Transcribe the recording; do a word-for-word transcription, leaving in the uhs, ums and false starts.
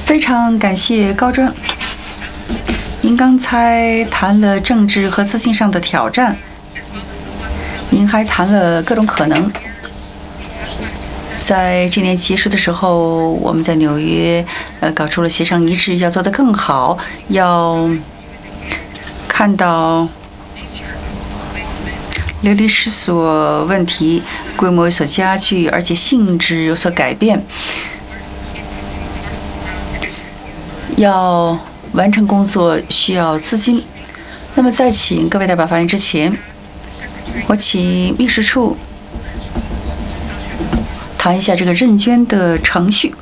非常感谢高专，您刚才谈了政治和资金上的挑战，您还谈了各种可能。在这年结束的时候，我们在纽约呃搞出了协商一致，要做得更好，要看到流离失所问题规模有所加剧，而且性质有所改变。要完成工作需要资金。那么在请各位代表发言之前，我请秘书处谈一下这个认捐的程序。